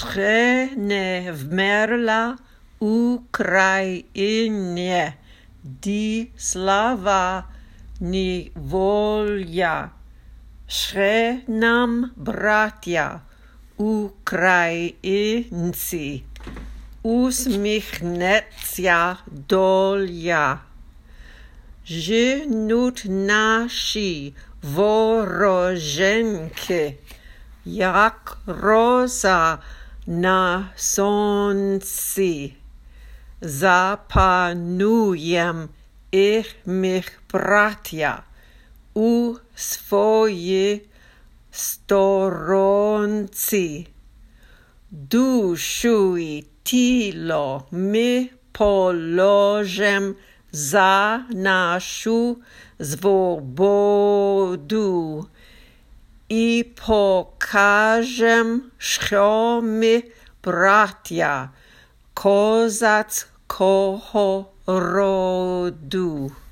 Schene wmerla Ukrainie, di slava nivolja. Szre nam bratia, Ukrainci, usmichneться doля. Жнуть наші вороженьки, як роза на сонці. Запануєм їхніх браття у своїй сторонці. Душу й тіло ми положим за нашу свободу і покажем, що ми браття козацького роду.